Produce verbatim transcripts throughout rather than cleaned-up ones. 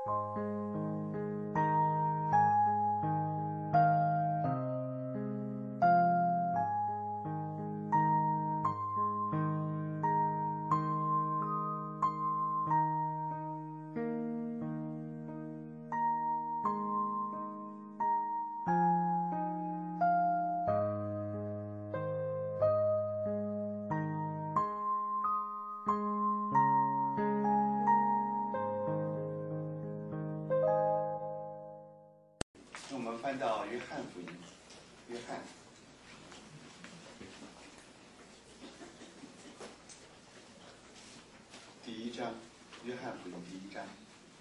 翻到约翰福音，约翰第一章，约翰福音第一章。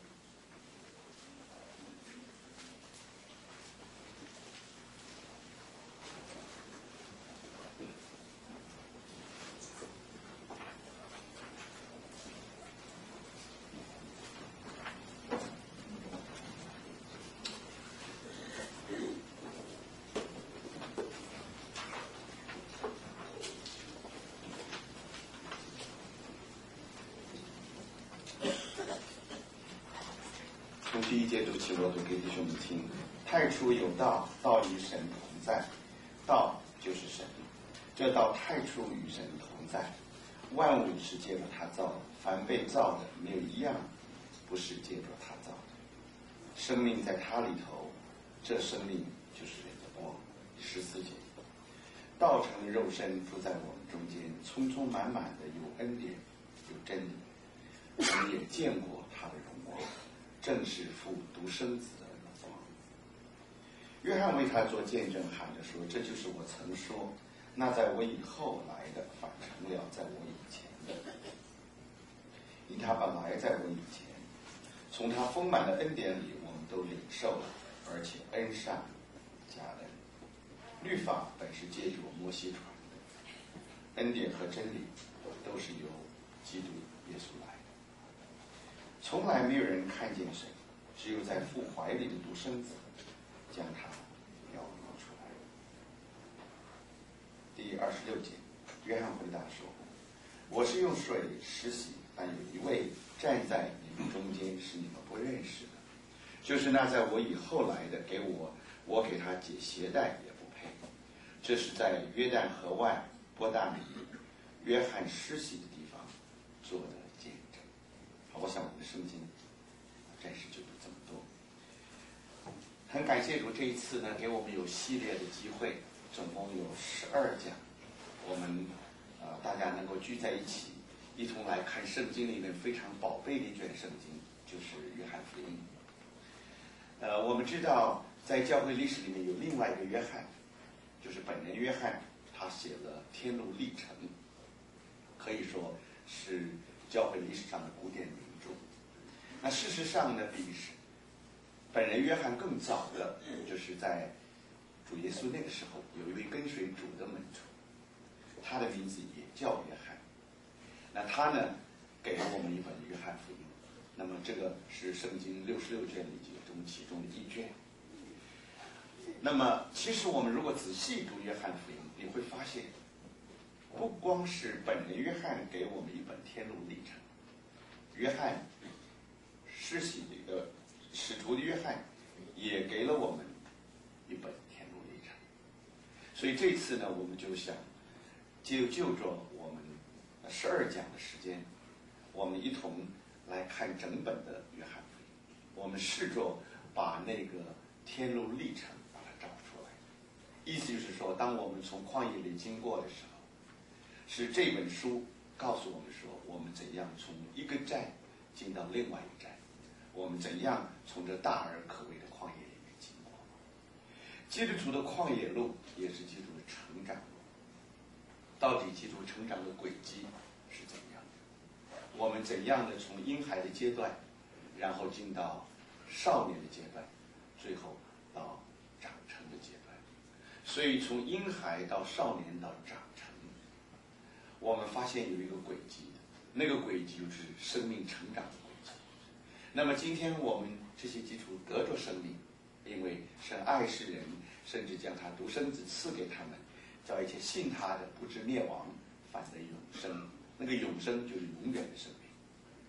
从第一节读起，我读给弟兄们听。太初有道，道与神同在，道就是神。这道太初与神同在，万物是借着他造的，凡被造的没有一样不是借着他造的。生命在他里头，这生命就是人的光。十四节，道成肉身住在我们中间，充充满满的有恩典有真理。我们也见过他的荣光，正是父独生子的荣光。约翰为他做见证，喊着说：“这就是我曾说，那在我以后来的，反成了在我以前的。因他本来在我以前，从他丰满的恩典里，我们都领受了，而且恩上加恩。律法本是借着摩西传的，恩典和真理都是由基督耶稣来的。从来没有人看见神，只有在父怀里的独生子将他表明出来。”第二十六节，约翰回答说：“我是用水施洗，但有一位站在你们中间，是你们不认识的，就是那在我以后来的，给我我给他解鞋带也不配。这是在约旦河外伯大尼约翰施洗的地方做的见证。”好，我想我们的圣经暂时就读这么多。很感谢主这一次呢，给我们有系列的机会，总共有十二讲，我们呃大家能够聚在一起，一同来看圣经里面非常宝贝的一卷圣经，就是约翰福音。呃，我们知道在教会历史里面有另外一个约翰，就是本人约翰，他写了《天路历程》，可以说是教会历史上的古典名著。那事实上呢，比本人约翰更早的，就是在主耶稣那个时候，有一位跟随主的门徒，他的名字也叫约翰。那他呢，给了我们一本约翰福音。那么这个是圣经六十六卷里中其中的一卷。那么其实我们如果仔细读约翰福音，你会发现，不光是本人约翰给我们一本天路历程，约翰施洗的一个使徒的约翰也给了我们一本天路历程。所以这次呢，我们就想就就着我们十二讲的时间，我们一同来看整本的约翰福音，我们试着把那个天路历程把它找出来。意思就是说，当我们从旷野里经过的时候，是这本书告诉我们说，我们怎样从一个站进到另外一个站，我们怎样从这大而可畏的旷野里面经过。基督徒的旷野路也是基督的成长路。到底基督成长的轨迹是怎样的？我们怎样的从婴孩的阶段，然后进到少年的阶段，最后到长成的阶段。所以从婴孩到少年到长成，我们发现有一个轨迹的，那个轨迹就是生命成长的轨迹。那么今天我们这些基督徒得着生命，因为神爱世人，甚至将他独生子赐给他们，叫一切信他的不至灭亡，反得永生。那个永生就是永远的生命。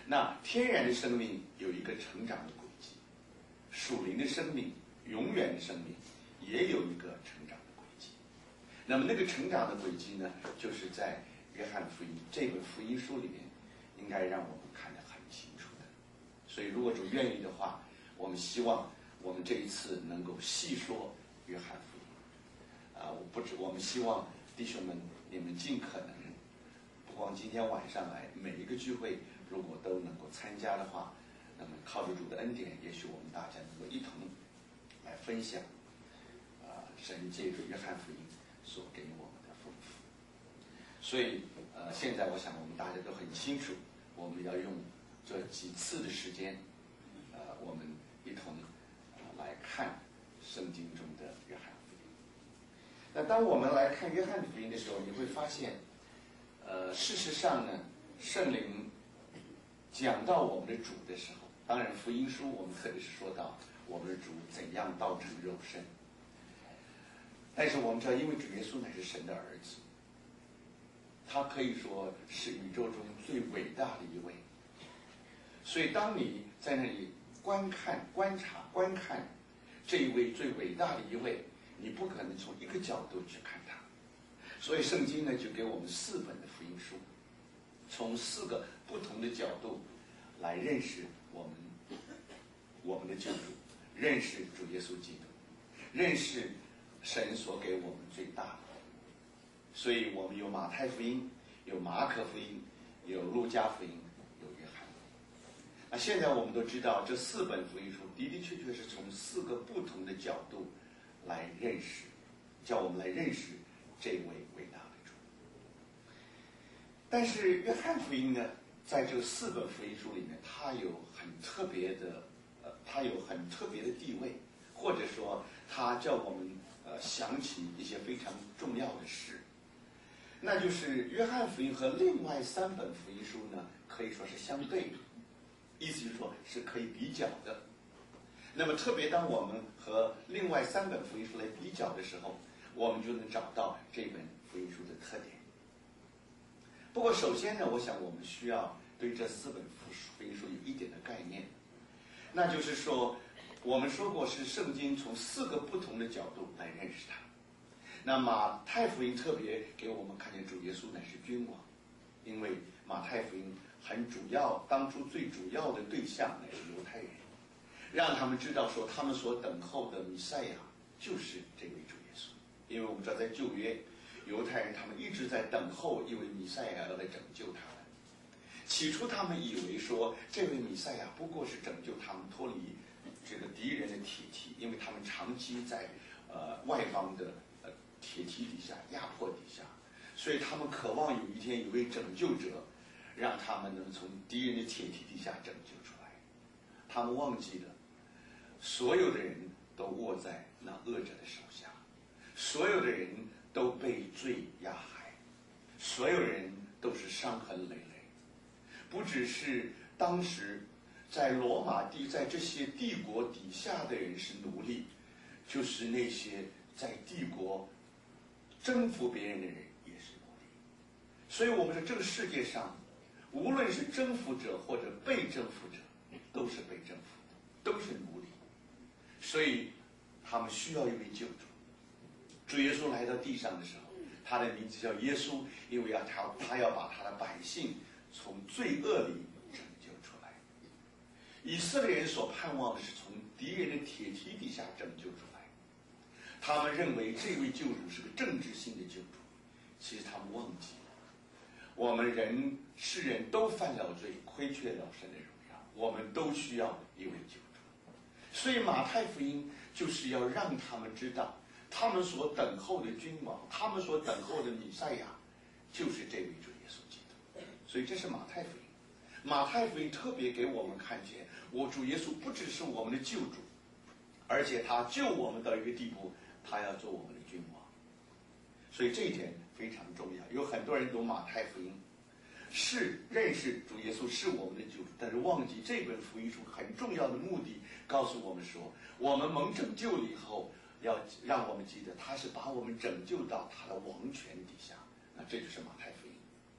那天然的生命有一个成长的轨迹，属灵的生命、永远的生命也有一个成长的轨迹。那么那个成长的轨迹呢，就是在约翰福音这本福音书里面，应该让我们看得很清楚的。所以如果主愿意的话，我们希望我们这一次能够细说约翰福音。啊，我不止，我们希望弟兄们你们尽可能，不光今天晚上来，每一个聚会如果都能够参加的话，那么靠着主的恩典，也许我们大家能够一同来分享啊，神借着约翰福音所给我们的丰富。所以呃，现在我想我们大家都很清楚，我们要用这几次的时间，呃，我们一同呃来看圣经中的约翰福音。那当我们来看约翰福音的时候，你会发现，呃，事实上呢，圣灵讲到我们的主的时候，当然福音书我们特别是说到我们的主怎样道成肉身，但是我们知道，因为主耶稣乃是神的儿子，他可以说是宇宙中最伟大的一位。所以当你在那里观看、观察、观看这一位最伟大的一位，你不可能从一个角度去看他。所以圣经呢，就给我们四本的福音书，从四个不同的角度来认识我们我们的救主，认识主耶稣基督，认识神所给我们最大的。所以我们有马太福音，有马可福音，有路加福音，有约翰福音。那现在我们都知道，这四本福音书的的确确是从四个不同的角度来认识，叫我们来认识这位伟大的主。但是约翰福音呢，在这四本福音书里面，它有很特别的，呃，它有很特别的地位，或者说它叫我们呃想起一些非常重要的事。那就是约翰福音和另外三本福音书呢，可以说是相对的，意思就是说是可以比较的。那么特别当我们和另外三本福音书来比较的时候，我们就能找到这本福音书的特点。不过首先呢，我想我们需要对这四本福音书有一点的概念，那就是说，我们说过是圣经从四个不同的角度来认识它。那马太福音特别给我们看见主耶稣乃是君王，因为马太福音很主要，当初最主要的对象乃是犹太人，让他们知道说他们所等候的弥赛亚就是这位主耶稣。因为我们知道在旧约，犹太人他们一直在等候一位弥赛亚要来拯救他们。起初他们以为说这位弥赛亚不过是拯救他们脱离这个敌人的铁蹄，因为他们长期在呃外邦的呃铁蹄底下、压迫底下，所以他们渴望有一天有位拯救者，让他们能从敌人的铁蹄底下拯救出来。他们忘记了，所有的人都握在那恶者的手下，所有的人都被罪压害，所有人都是伤痕累累。不只是当时在罗马帝，在这些帝国底下的人是奴隶，就是那些在帝国征服别人的人也是奴隶。所以我们说这个世界上，无论是征服者或者被征服者，都是被征服的，都是奴隶。所以他们需要一位救主。主耶稣来到地上的时候，他的名字叫耶稣，因为要他他要把他的百姓从罪恶里拯救出来。以色列人所盼望的是从敌人的铁蹄底下拯救出来。他们认为这位救主是个政治性的救主，其实他们忘记了，我们人世人都犯了罪，亏缺了神的荣耀，我们都需要一位救主。所以马太福音就是要让他们知道，他们所等候的君王，他们所等候的弥赛亚，就是这位主耶稣基督。所以这是马太福音。马太福音特别给我们看见，我主耶稣不只是我们的救主，而且他救我们到一个地步，他要做我们的君王。所以这一点非常重要。有很多人读马太福音，是认识主耶稣是我们的救主，但是忘记这本福音书很重要的目的，告诉我们说，我们蒙拯救了以后，要让我们记得他是把我们拯救到他的王权底下。那这就是马太福音。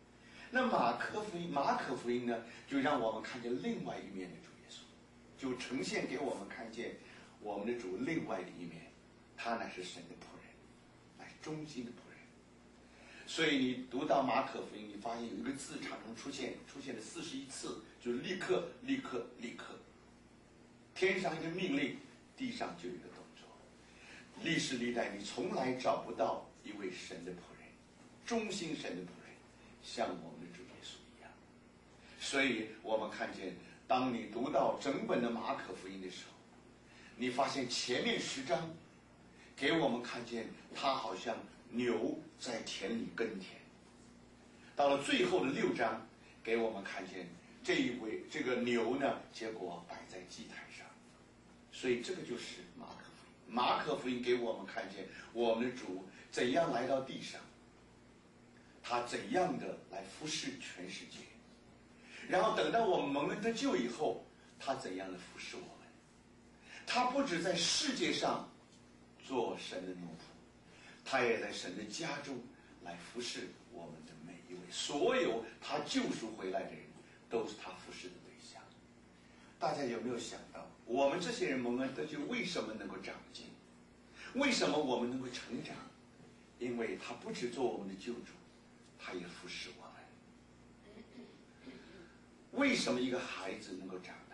那马可福音，马可福音呢，就让我们看见另外一面的主耶稣，就呈现给我们看见我们的主另外的一面，他乃是神的仆人，乃是忠心的仆人。所以你读到马可福音，你发现有一个字常常出现，出现了四十一次，就是立刻、立刻、立刻。天上一个命令，地上就有一个动作。历史历代你从来找不到一位神的仆人，忠心神的仆人，像我们的主耶稣一样。所以我们看见，当你读到整本的马可福音的时候，你发现前面十章给我们看见他好像牛在田里耕田，到了最后的六章给我们看见这一位这个牛呢，结果摆在祭坛上。所以这个就是马可福音。马可福音给我们看见我们的主怎样来到地上，他怎样的来服侍全世界，然后等到我们蒙恩得救以后，他怎样的服侍我们。他不只在世界上做神的奴仆，他也在神的家中来服侍我们的每一位，所有他救赎回来的人都是他服侍的对象。大家有没有想到，我们这些人蒙恩得救为什么能够长进？为什么我们能够成长？因为他不只做我们的救主，他也服侍我们。为什么一个孩子能够长大？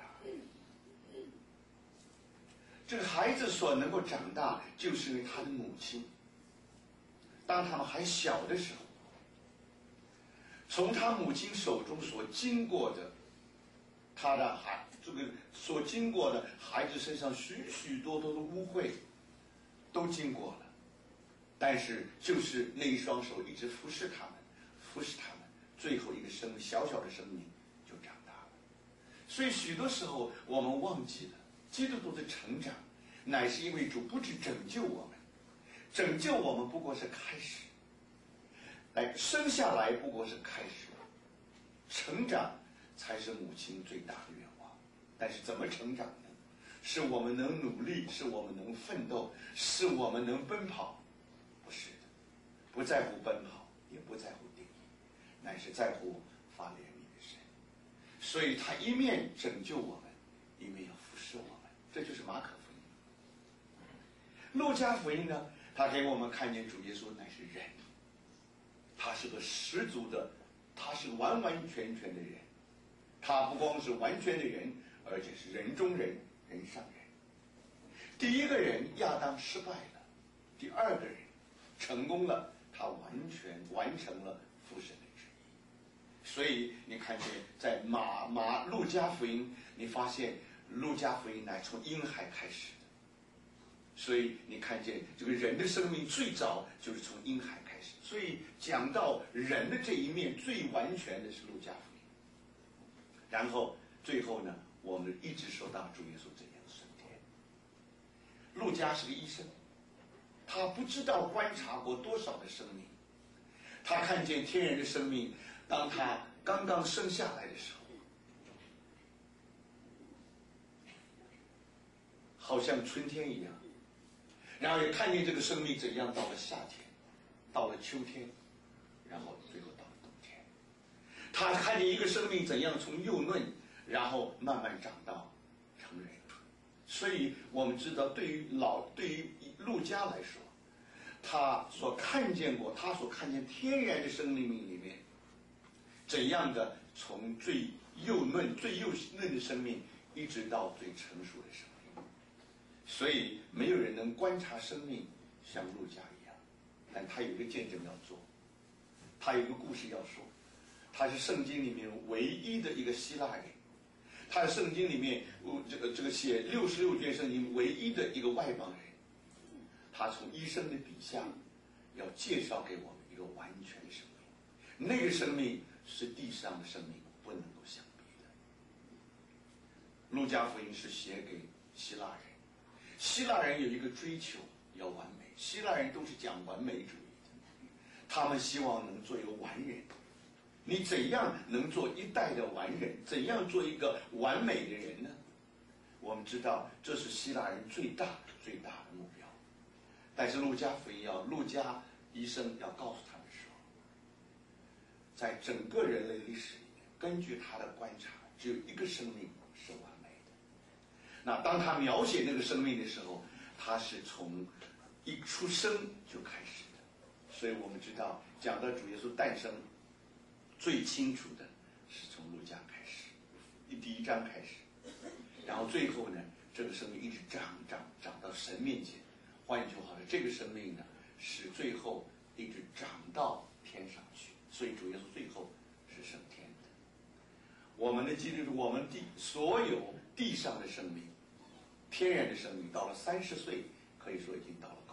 这个孩子所能够长大，就是因为他的母亲，当他们还小的时候，从他母亲手中所经过的，他的孩这个所经过的孩子身上许许多多的污秽，都经过了，但是就是那一双手一直服侍他们，服侍他们，最后一个生小小的生命就长大了。所以许多时候我们忘记了，基督徒的成长，乃是因为主不只拯救我们，拯救我们不过是开始，来生下来不过是开始，成长才是母亲最大的愿望。但是怎么成长呢？是我们能努力，是我们能奋斗，是我们能奔跑？不是的，不在乎奔跑，也不在乎定义，乃是在乎发怜悯的神。所以他一面拯救我们，一面要服侍我们，这就是马可福音。路加福音呢，他给我们看见主耶稣乃是人，他是个十足的，他是完完全全的人。他不光是完全的人，而且是人中人，人上人。第一个人亚当失败了，第二个人成功了，他完全完成了父神的旨意。所以你看见在马马路加福音，你发现路加福音乃从婴孩开始的。所以你看见这个人的生命最早就是从婴孩开始。所以讲到人的这一面最完全的是路加福音。然后最后呢，我们一直说到主耶稣这样升天。路加是个医生，他不知道观察过多少的生命，他看见天人的生命，当他刚刚生下来的时候，好像春天一样，然后也看见这个生命怎样到了夏天，到了秋天，然后最后到了冬天。他看见一个生命怎样从幼嫩，然后慢慢长到成人。所以我们知道，对于老对于路加来说，他所看见过，他所看见天然的生命里面，怎样的从最幼嫩、最幼嫩的生命，一直到最成熟的生命。所以没有人能观察生命像路加一样，但他有一个见证要做，他有一个故事要说。他是圣经里面唯一的一个希腊人，他是圣经里面这个这个写六十六卷圣经唯一的一个外邦人。他从医生的笔下要介绍给我们一个完全的生命，那个生命是地上的生命不能够相比的。路加福音是写给希腊人，希腊人有一个追求要完美，希腊人都是讲完美主义的，他们希望能做一个完人。你怎样能做一代的完人？怎样做一个完美的人呢？我们知道这是希腊人最大最大的目标。但是路加福音要路加医生要告诉他们说， 在整个人类历史里面，根据他的观察，只有一个生命是完美的。那当他描写那个生命的时候，他是从一出生就开始的。所以我们知道，讲到主耶稣诞生，最清楚的是从路加开始，第一章开始，然后最后呢，这个生命一直长长长到神面前。换句话说，这个生命呢，是最后一直长到天上去。所以主耶稣最后是升天的。我们的基督徒，我们地所有地上的生命，天然的生命，到了三十岁，可以说已经到了